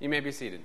You may be seated.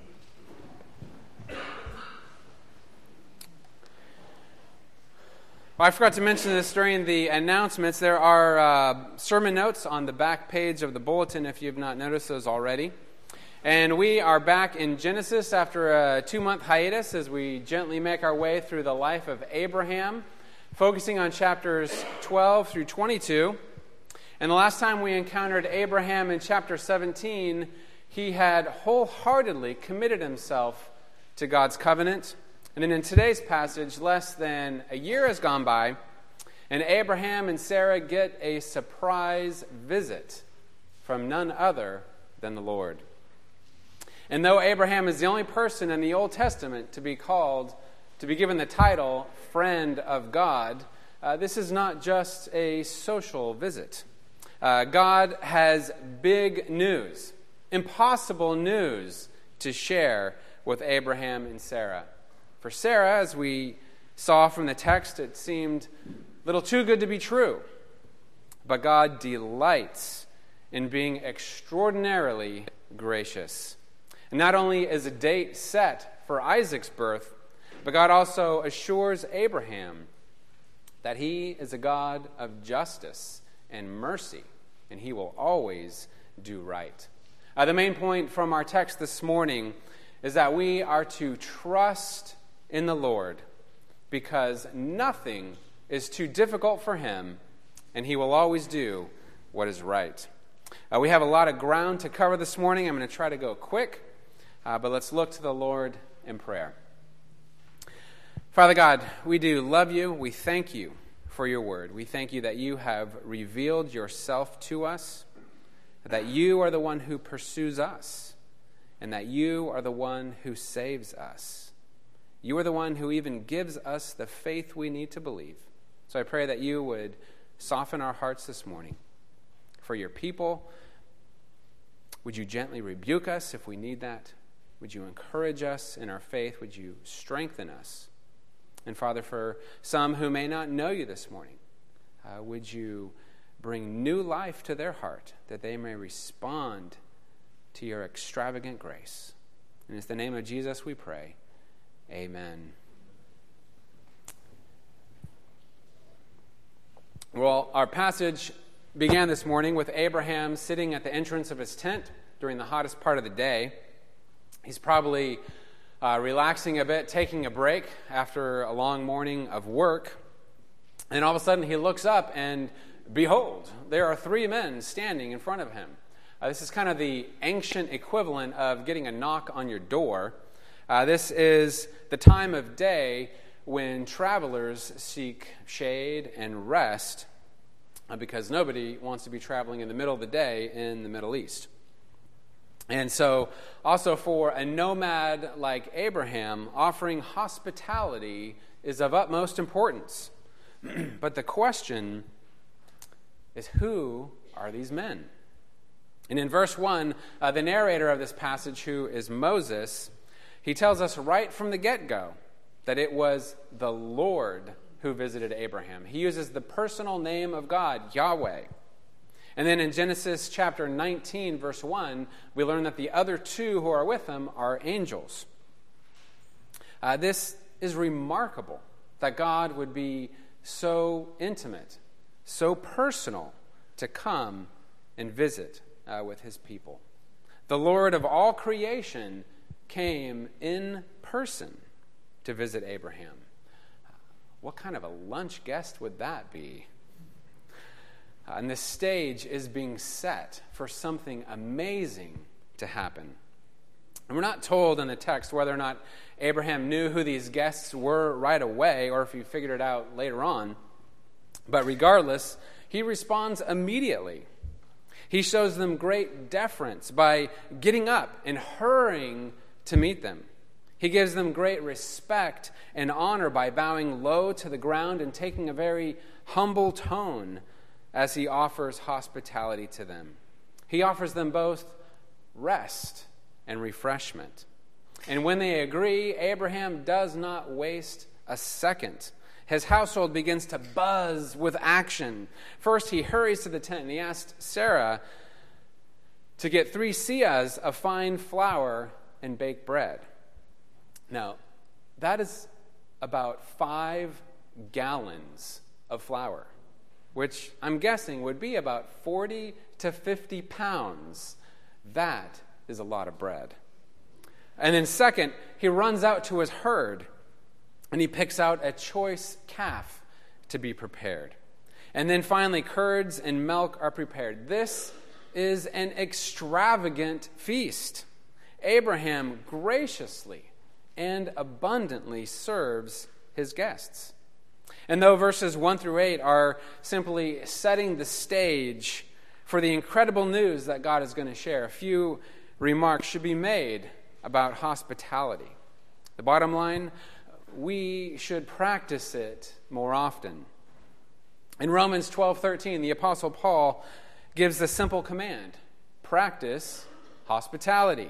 Well, I forgot to mention this during the announcements. There are sermon notes on the back page of the bulletin if you've not noticed those already. And we are back in Genesis after a 2-month hiatus as we gently make our way through the life of Abraham, focusing on chapters 12 through 22. And the last time we encountered Abraham in chapter 17, he had wholeheartedly committed himself to God's covenant. And then in today's passage, less than a year has gone by, and Abraham and Sarah get a surprise visit from none other than the Lord. And though Abraham is the only person in the Old Testament to be given the title friend of God, this is not just a social visit. God has big news, impossible news to share with Abraham and Sarah. For Sarah, as we saw from the text, it seemed a little too good to be true. But God delights in being extraordinarily gracious. And not only is a date set for Isaac's birth, but God also assures Abraham that he is a God of justice and mercy, and he will always do right. The main point from our text this morning is that we are to trust in the Lord, because nothing is too difficult for him, and he will always do what is right. We have a lot of ground to cover this morning. I'm going to try to go quick, but let's look to the Lord in prayer. Father God, we do love you. We thank you for your word. We thank you that you have revealed yourself to us, that you are the one who pursues us, and that you are the one who saves us. You are the one who even gives us the faith we need to believe. So I pray that you would soften our hearts this morning. For your people, would you gently rebuke us if we need that? Would you encourage us in our faith? Would you strengthen us? And Father, for some who may not know you this morning, would you bring new life to their heart that they may respond to your extravagant grace? And it's the name of Jesus we pray. Amen. Well, our passage began this morning with Abraham sitting at the entrance of his tent during the hottest part of the day. He's probably relaxing a bit, taking a break after a long morning of work. And all of a sudden he looks up and behold, there are 3 men standing in front of him. This is kind of the ancient equivalent of getting a knock on your door. This is the time of day when travelers seek shade and rest because nobody wants to be traveling in the middle of the day in the Middle East. And so also for a nomad like Abraham, offering hospitality is of utmost importance. But the question is, who are these men? And in verse 1, the narrator of this passage, who is Moses, he tells us right from the get-go that it was the Lord who visited Abraham. He uses the personal name of God, Yahweh. And then in Genesis chapter 19, verse 1, we learn that the other 2 who are with him are angels. This is remarkable, that God would be so intimate, so personal to come and visit with his people. The Lord of all creation came in person to visit Abraham. What kind of a lunch guest would that be? And the stage is being set for something amazing to happen. And we're not told in the text whether or not Abraham knew who these guests were right away or if he figured it out later on. But regardless, he responds immediately. He shows them great deference by getting up and hurrying to meet them. He gives them great respect and honor by bowing low to the ground and taking a very humble tone as he offers hospitality to them. He offers them both rest and refreshment. And when they agree, Abraham does not waste a second. His household begins to buzz with action. First, he hurries to the tent and he asks Sarah to get 3 seahs of fine flour and bake bread. Now, that is about 5 gallons of flour, which I'm guessing would be about 40 to 50 pounds. That is a lot of bread. And then second, he runs out to his herd and he picks out a choice calf to be prepared. And then finally, curds and milk are prepared. This is an extravagant feast. Abraham graciously and abundantly serves his guests. And though verses 1 through 8 are simply setting the stage for the incredible news that God is going to share, a few remarks should be made about hospitality. The bottom line, we should practice it more often. In Romans 12:13, the Apostle Paul gives the simple command: practice hospitality.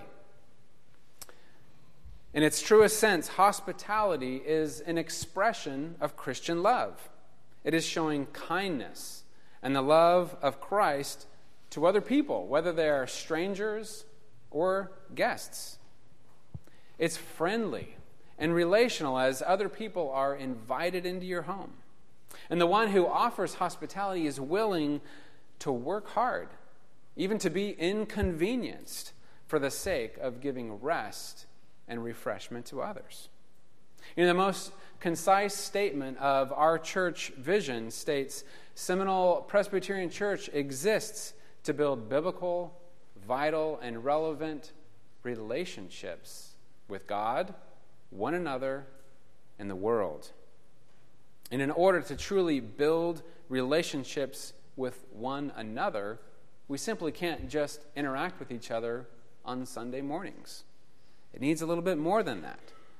In its truest sense, hospitality is an expression of Christian love. It is showing kindness and the love of Christ to other people, whether they are strangers or guests. It's friendly and relational as other people are invited into your home. And the one who offers hospitality is willing to work hard, even to be inconvenienced for the sake of giving rest and refreshment to others. The most concise statement of our church vision states, Seminole Presbyterian Church exists to build biblical, vital, and relevant relationships with God, one another, and the world. And in order to truly build relationships with one another, we simply can't just interact with each other on Sunday mornings. It needs a little bit more than that.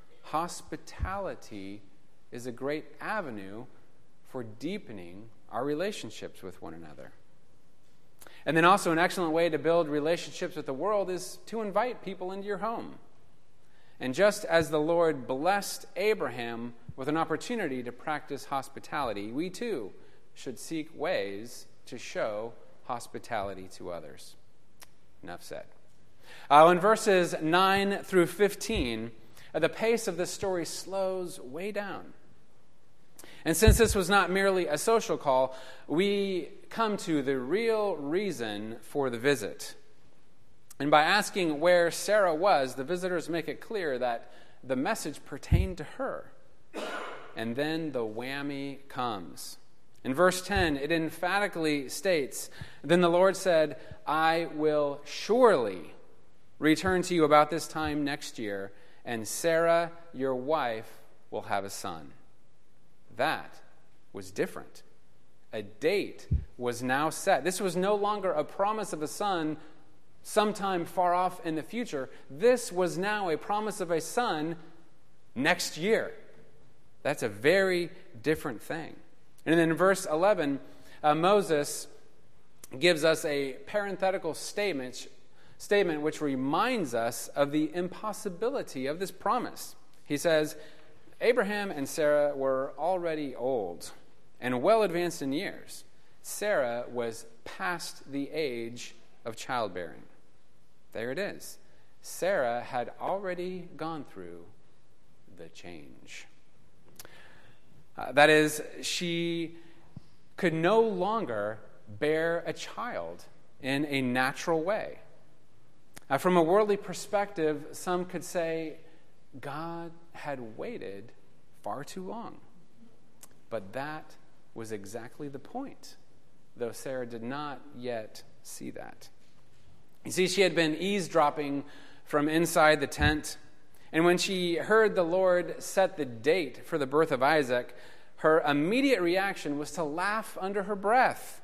Hospitality is a great avenue for deepening our relationships with one another. And then also an excellent way to build relationships with the world is to invite people into your home. And just as the Lord blessed Abraham with an opportunity to practice hospitality, we too should seek ways to show hospitality to others. Enough said. In verses 9 through 15, the pace of this story slows way down. And since this was not merely a social call, we come to the real reason for the visit. And by asking where Sarah was, the visitors make it clear that the message pertained to her. And then the whammy comes. In verse 10, it emphatically states, "Then the Lord said, I will surely return to you about this time next year, and Sarah, your wife, will have a son." That was different. A date was now set. This was no longer a promise of a son sometime far off in the future. This was now a promise of a son next year. That's a very different thing. And then in verse 11, Moses gives us a parenthetical statement which reminds us of the impossibility of this promise. He says, Abraham and Sarah were already old and well advanced in years. Sarah was past the age of childbearing. There it is. Sarah had already gone through the change. That is, she could no longer bear a child in a natural way. From a worldly perspective, some could say God had waited far too long. But that was exactly the point, though Sarah did not yet see that. You see, she had been eavesdropping from inside the tent, and when she heard the Lord set the date for the birth of Isaac, her immediate reaction was to laugh under her breath.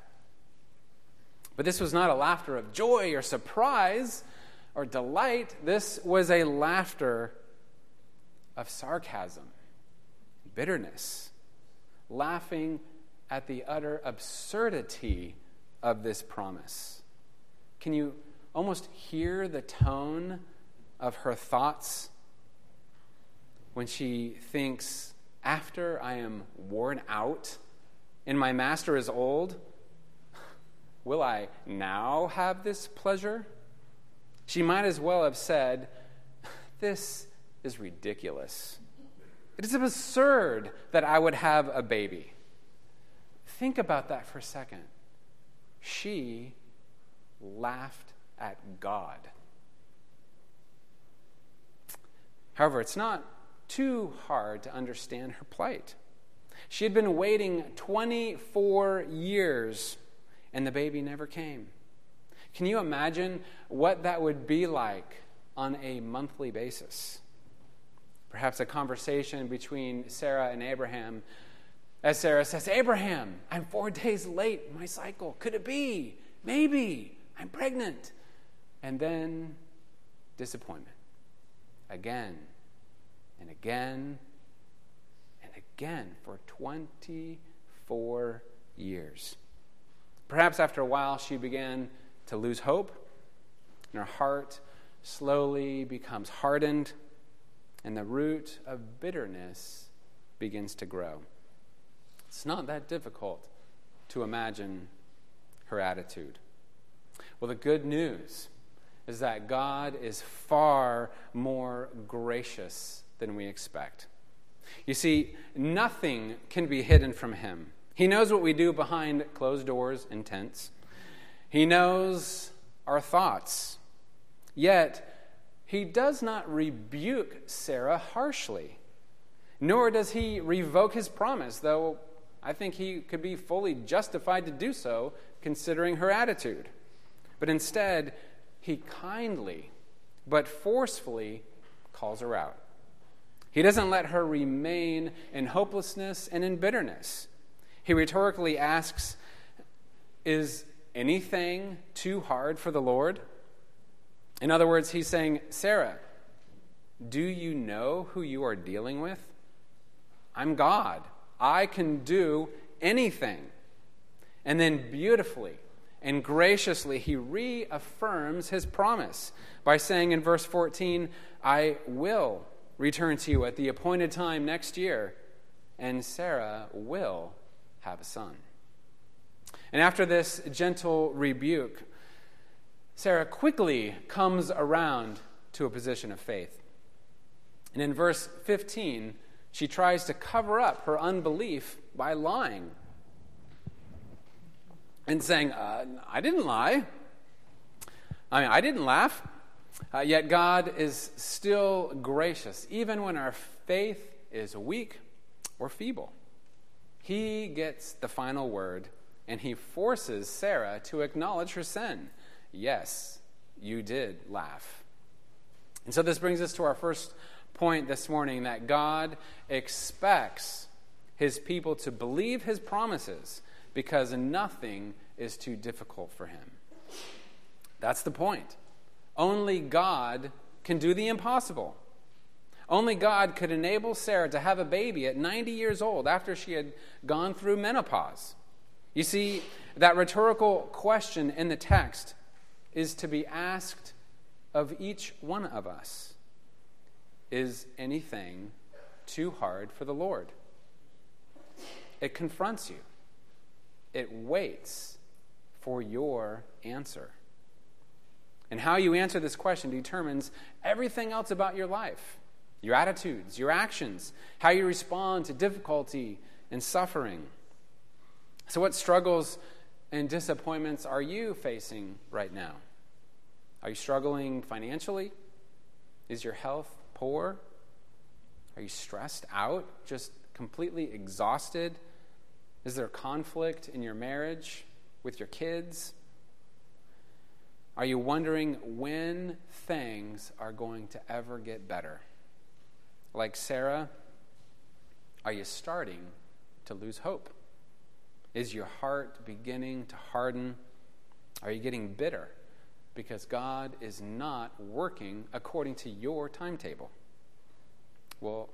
But this was not a laughter of joy or surprise or delight. This was a laughter of sarcasm, bitterness, laughing at the utter absurdity of this promise. Can you almost hear the tone of her thoughts when she thinks, after I am worn out and my master is old, will I now have this pleasure? She might as well have said, "This is ridiculous. It is absurd that I would have a baby." Think about that for a second. She laughed at God. However, it's not too hard to understand her plight. She had been waiting 24 years, and the baby never came. Can you imagine what that would be like on a monthly basis? Perhaps a conversation between Sarah and Abraham, as Sarah says, "Abraham, I'm 4 days late in my cycle. Could it be? Maybe. I'm pregnant." And then disappointment. Again and again and again for 24 years. Perhaps after a while she began to lose hope, and her heart slowly becomes hardened, and the root of bitterness begins to grow. It's not that difficult to imagine her attitude. Well, the good news is that God is far more gracious than we expect. You see, nothing can be hidden from him. He knows what we do behind closed doors and tents. He knows our thoughts. Yet, he does not rebuke Sarah harshly, nor does he revoke his promise, though I think he could be fully justified to do so, considering her attitude. But instead, he kindly but forcefully calls her out. He doesn't let her remain in hopelessness and in bitterness. He rhetorically asks, "Is anything too hard for the Lord?" In other words, he's saying, "Sarah, do you know who you are dealing with? I'm God. I can do anything." And then beautifully and graciously, he reaffirms his promise by saying in verse 14, "I will return to you at the appointed time next year, and Sarah will have a son." And after this gentle rebuke, Sarah quickly comes around to a position of faith. And in verse 15, she tries to cover up her unbelief by lying and saying, "I didn't lie. I didn't laugh." Yet God is still gracious, even when our faith is weak or feeble. He gets the final word, and he forces Sarah to acknowledge her sin. Yes, you did laugh. And so this brings us to our first point this morning, that God expects his people to believe his promises because nothing is too difficult for him. That's the point. Only God can do the impossible. Only God could enable Sarah to have a baby at 90 years old after she had gone through menopause. You see, that rhetorical question in the text is to be asked of each one of us. Is anything too hard for the Lord? It confronts you. It waits for your answer. And how you answer this question determines everything else about your life, your attitudes, your actions, how you respond to difficulty and suffering. So what struggles and disappointments are you facing right now? Are you struggling financially? Is your health poor? Are you stressed out, just completely exhausted? Is there conflict in your marriage, with your kids? Are you wondering when things are going to ever get better? Like Sarah, are you starting to lose hope? Is your heart beginning to harden? Are you getting bitter because God is not working according to your timetable? Well,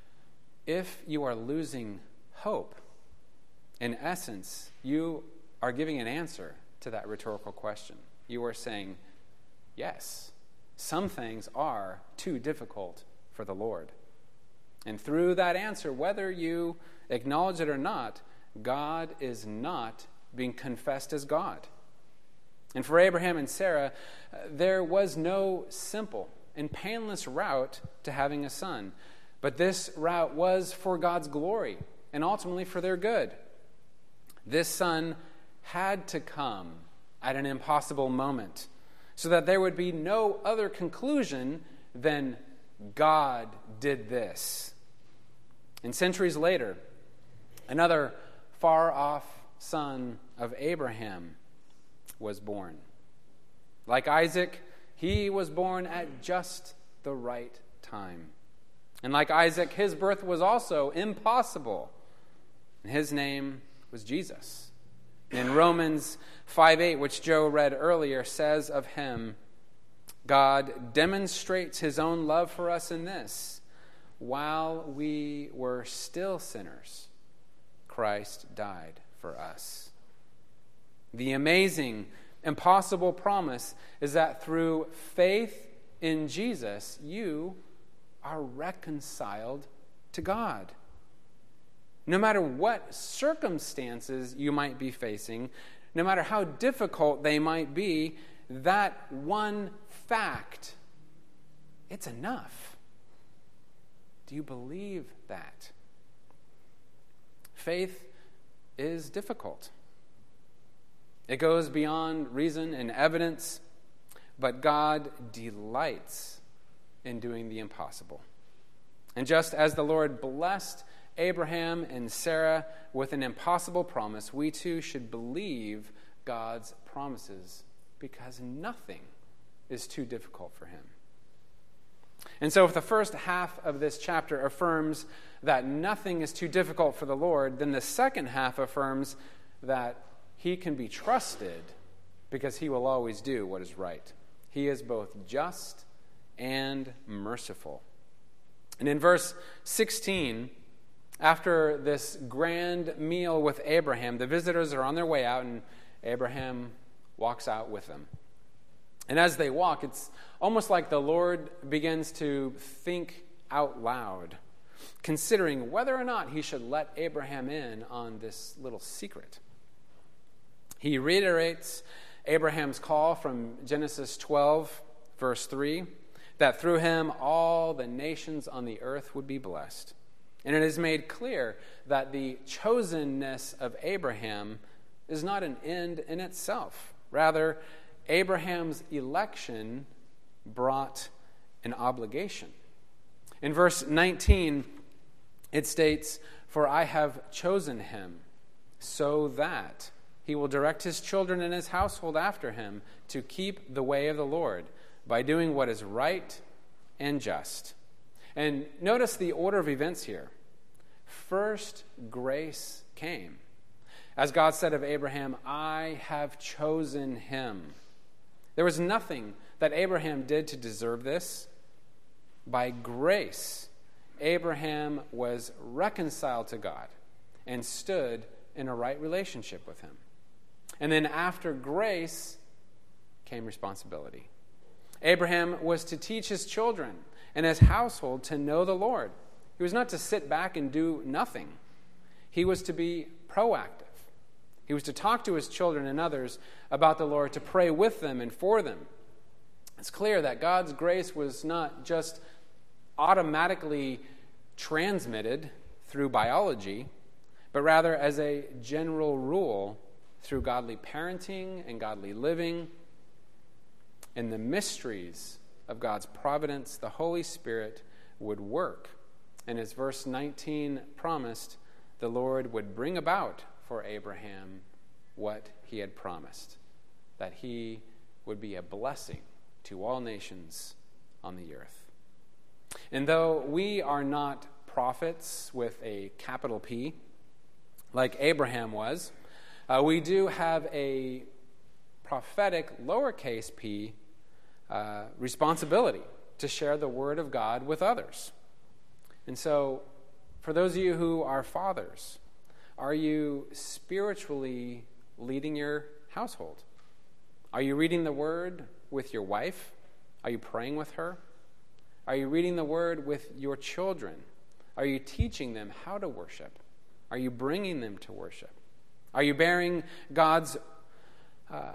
if you are losing hope, in essence, you are giving an answer to that rhetorical question. You are saying, yes, some things are too difficult for the Lord. And through that answer, whether you acknowledge it or not, God is not being confessed as God. And for Abraham and Sarah, there was no simple and painless route to having a son. But this route was for God's glory and ultimately for their good. This son had to come at an impossible moment so that there would be no other conclusion than God did this. And centuries later, another far-off son of Abraham was born. Like Isaac, he was born at just the right time. And like Isaac, his birth was also impossible. And his name was Jesus. In Romans 5:8, which Joe read earlier, says of him, God demonstrates his own love for us in this: while we were still sinners, Christ died for us. The amazing, impossible promise is that through faith in Jesus, you are reconciled to God. No matter what circumstances you might be facing, no matter how difficult they might be, that one fact, it's enough. Do you believe that? Faith is difficult. It goes beyond reason and evidence, but God delights in doing the impossible. And just as the Lord blessed Abraham and Sarah with an impossible promise, we too should believe God's promises, because nothing is too difficult for him. And so if the first half of this chapter affirms that nothing is too difficult for the Lord, then the second half affirms that he can be trusted because he will always do what is right. He is both just and merciful. And in verse 16, after this grand meal with Abraham, the visitors are on their way out, and Abraham walks out with them. And as they walk, it's almost like the Lord begins to think out loud, considering whether or not he should let Abraham in on this little secret. He reiterates Abraham's call from Genesis 12, verse 3, that through him all the nations on the earth would be blessed. And it is made clear that the chosenness of Abraham is not an end in itself. Rather, Abraham's election brought an obligation. In verse 19, it states, "For I have chosen him so that he will direct his children and his household after him to keep the way of the Lord by doing what is right and just." And notice the order of events here. First, grace came. As God said of Abraham, "I have chosen him." There was nothing that Abraham did to deserve this. By grace, Abraham was reconciled to God and stood in a right relationship with him. And then after grace came responsibility. Abraham was to teach his children and his household to know the Lord. He was not to sit back and do nothing. He was to be proactive. He was to talk to his children and others about the Lord, to pray with them and for them. It's clear that God's grace was not just automatically transmitted through biology, but rather as a general rule through godly parenting and godly living. In the mysteries of God's providence, the Holy Spirit would work. And as verse 19 promised, the Lord would bring about for Abraham what he had promised, that he would be a blessing to all nations on the earth. And though we are not prophets with a capital P, like Abraham was, we do have a prophetic lowercase p responsibility to share the word of God with others. And so, for those of you who are fathers, are you spiritually leading your household? Are you reading the word with your wife? Are you praying with her? Are you reading the word with your children? Are you teaching them how to worship? Are you bringing them to worship? Are you bearing God's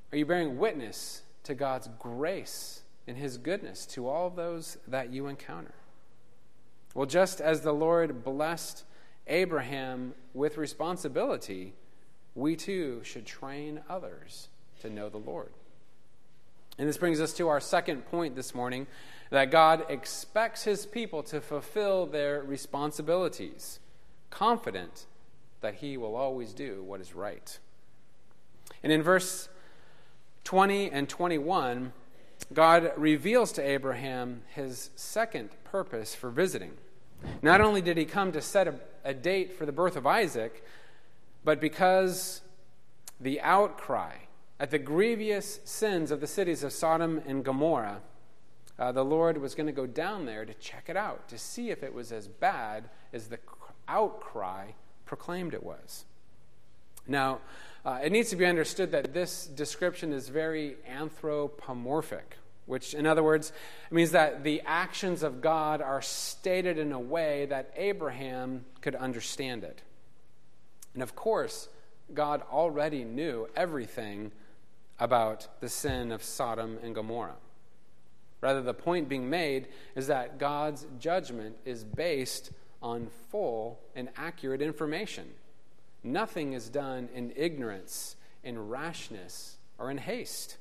Are you bearing witness to God's grace and his goodness to all those that you encounter? Well, just as the Lord blessed Abraham with responsibility, we too should train others to know the Lord. And this brings us to our second point this morning, that God expects his people to fulfill their responsibilities, confident that he will always do what is right. And in verse 20 and 21, God reveals to Abraham his second purpose for visiting. Not only did he come to set a date for the birth of Isaac, but because the outcry at the grievous sins of the cities of Sodom and Gomorrah, the Lord was going to go down there to check it out, to see if it was as bad as the outcry proclaimed it was. Now, it needs to be understood that this description is very anthropomorphic, which, in other words, means that the actions of God are stated in a way that Abraham could understand it. And of course, God already knew everything about the sin of Sodom and Gomorrah. Rather, the point being made is that God's judgment is based on full and accurate information. Nothing is done in ignorance, in rashness, or in haste.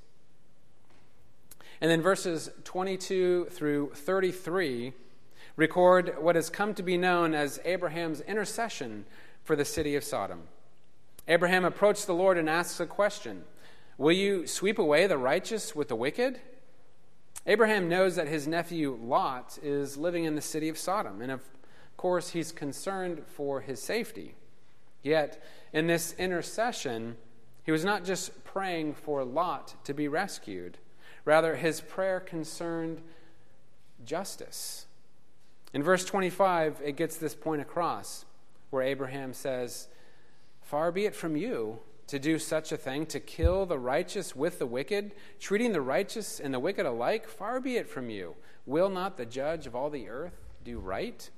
And then verses 22 through 33 record what has come to be known as Abraham's intercession for the city of Sodom. Abraham approached the Lord and asks a question: "Will you sweep away the righteous with the wicked?" Abraham knows that his nephew Lot is living in the city of Sodom, and of course he's concerned for his safety. Yet, in this intercession, he was not just praying for Lot to be rescued. Rather, his prayer concerned justice. In verse 25, it gets this point across, where Abraham says, "Far be it from you to do such a thing, to kill the righteous with the wicked, treating the righteous and the wicked alike. Far be it from you. Will not the judge of all the earth do right?"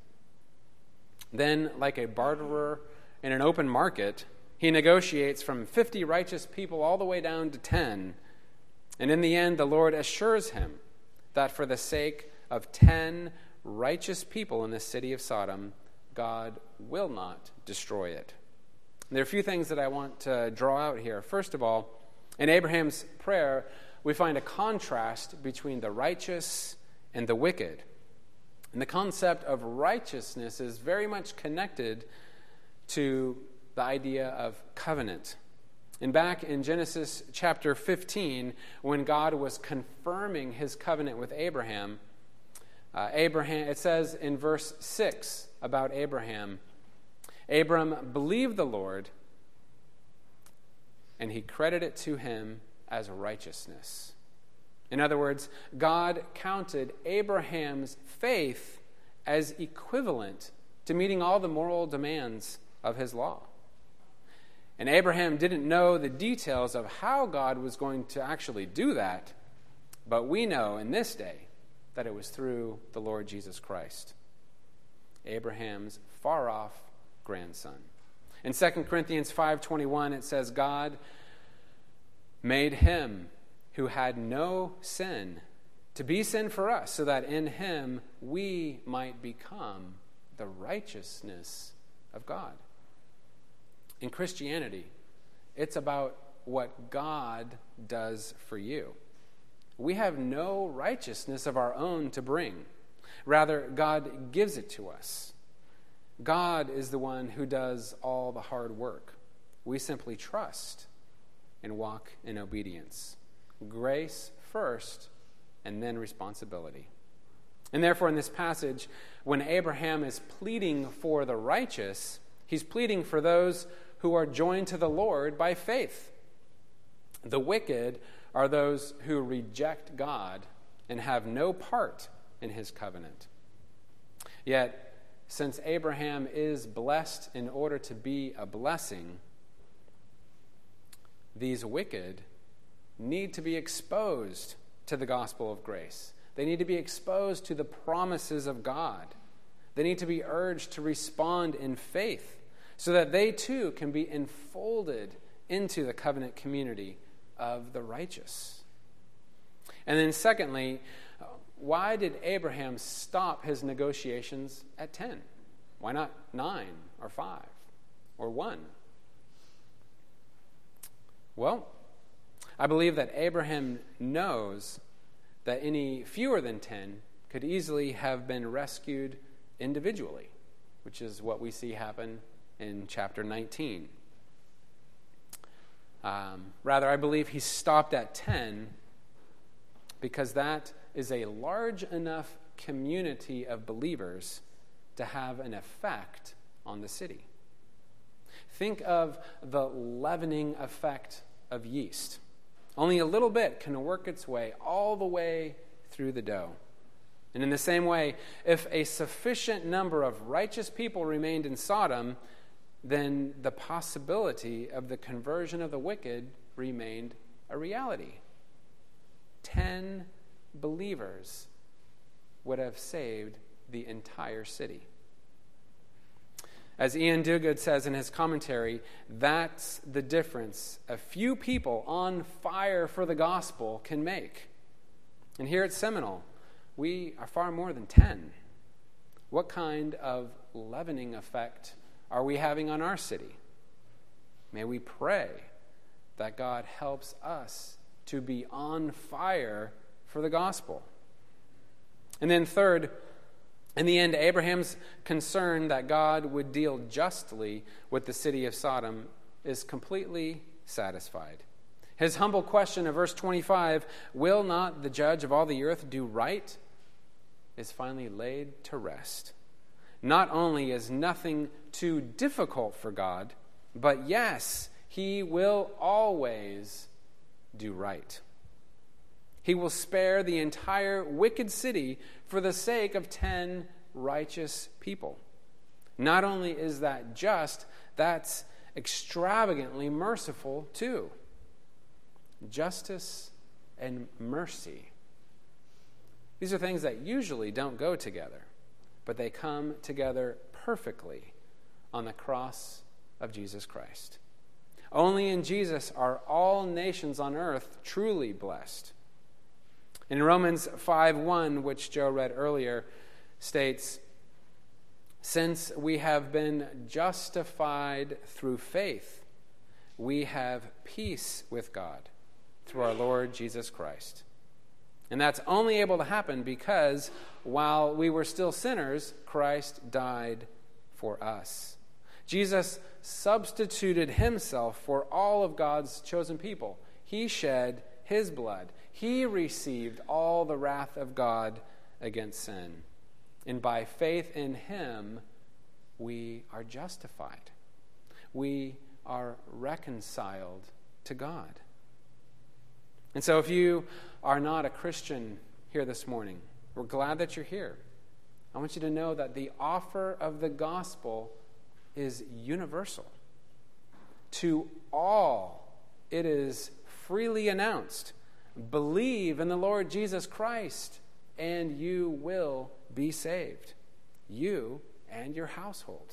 Then, like a barterer in an open market, he negotiates from 50 righteous people all the way down to 10. And in the end, the Lord assures him that for the sake of 10 righteous people in the city of Sodom, God will not destroy it. There are a few things that I want to draw out here. First of all, in Abraham's prayer, we find a contrast between the righteous and the wicked. And the concept of righteousness is very much connected to the idea of covenant. And back in Genesis chapter 15, when God was confirming his covenant with Abraham, it says in verse 6 about Abraham, "Abram believed the Lord, and he credited it to him as righteousness." In other words, God counted Abraham's faith as equivalent to meeting all the moral demands of his law. And Abraham didn't know the details of how God was going to actually do that, but we know in this day that it was through the Lord Jesus Christ, Abraham's far-off grandson. In 2 Corinthians 5:21, it says, "God made him who had no sin to be sin for us, so that in him we might become the righteousness of God." In Christianity, it's about what God does for you. We have no righteousness of our own to bring. Rather, God gives it to us. God is the one who does all the hard work. We simply trust and walk in obedience. Grace first, and then responsibility. And therefore, in this passage, when Abraham is pleading for the righteous, he's pleading for those who are joined to the Lord by faith. The wicked are those who reject God and have no part in his covenant. Yet, since Abraham is blessed in order to be a blessing, these wicked need to be exposed to the gospel of grace. They need to be exposed to the promises of God. They need to be urged to respond in faith so that they too can be enfolded into the covenant community of the righteous. And then secondly, why did Abraham stop his negotiations at 10? Why not 9 or 5 or 1? Well, I believe that Abraham knows that any fewer than 10 could easily have been rescued individually, which is what we see happen in chapter 19. Rather, I believe he stopped at 10 because that is a large enough community of believers to have an effect on the city. Think of the leavening effect of yeast. Only a little bit can work its way all the way through the dough. And in the same way, if a sufficient number of righteous people remained in Sodom, then the possibility of the conversion of the wicked remained a reality. 10 believers would have saved the entire city. As Ian Duguid says in his commentary, that's the difference a few people on fire for the gospel can make. And here at Seminole, we are far more than 10. What kind of leavening effect are we having on our city? May we pray that God helps us to be on fire for the gospel. And then third, in the end, Abraham's concern that God would deal justly with the city of Sodom is completely satisfied. His humble question of verse 25, will not the judge of all the earth do right, is finally laid to rest. Not only is nothing too difficult for God, but yes, he will always do right. He will spare the entire wicked city for the sake of 10 righteous people. Not only is that just, that's extravagantly merciful too. Justice and mercy. These are things that usually don't go together, but they come together perfectly on the cross of Jesus Christ. Only in Jesus are all nations on earth truly blessed. In Romans 5:1, which Joe read earlier, states, since we have been justified through faith, we have peace with God through our Lord Jesus Christ. And that's only able to happen because while we were still sinners, Christ died for us. Jesus substituted himself for all of God's chosen people. He shed his blood. He received all the wrath of God against sin. And by faith in him, we are justified. We are reconciled to God. And so if you are not a Christian here this morning, we're glad that you're here. I want you to know that the offer of the gospel is universal. To all, it is freely announced. Believe in the Lord Jesus Christ, and you will be saved. You and your household.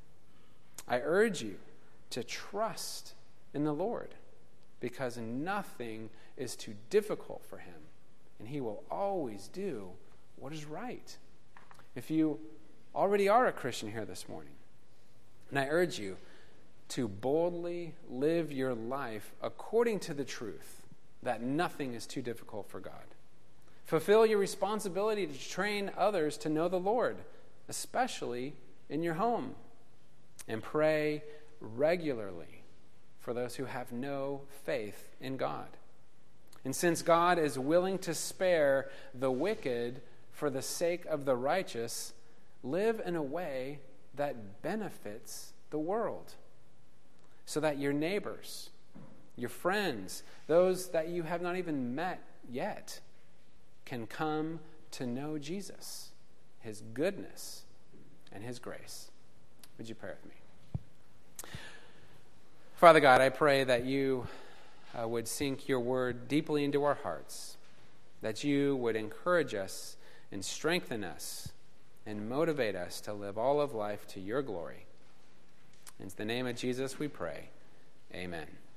I urge you to trust in the Lord, because nothing is too difficult for him, and he will always do what is right. If you already are a Christian here this morning, and I urge you to boldly live your life according to the truth that nothing is too difficult for God. Fulfill your responsibility to train others to know the Lord, especially in your home. And pray regularly for those who have no faith in God. And since God is willing to spare the wicked for the sake of the righteous, live in a way that benefits the world, so that your neighbors, your friends, those that you have not even met yet, can come to know Jesus, his goodness, and his grace. Would you pray with me? Father God, I pray that you would sink your word deeply into our hearts, that you would encourage us and strengthen us and motivate us to live all of life to your glory. In the name of Jesus we pray. Amen.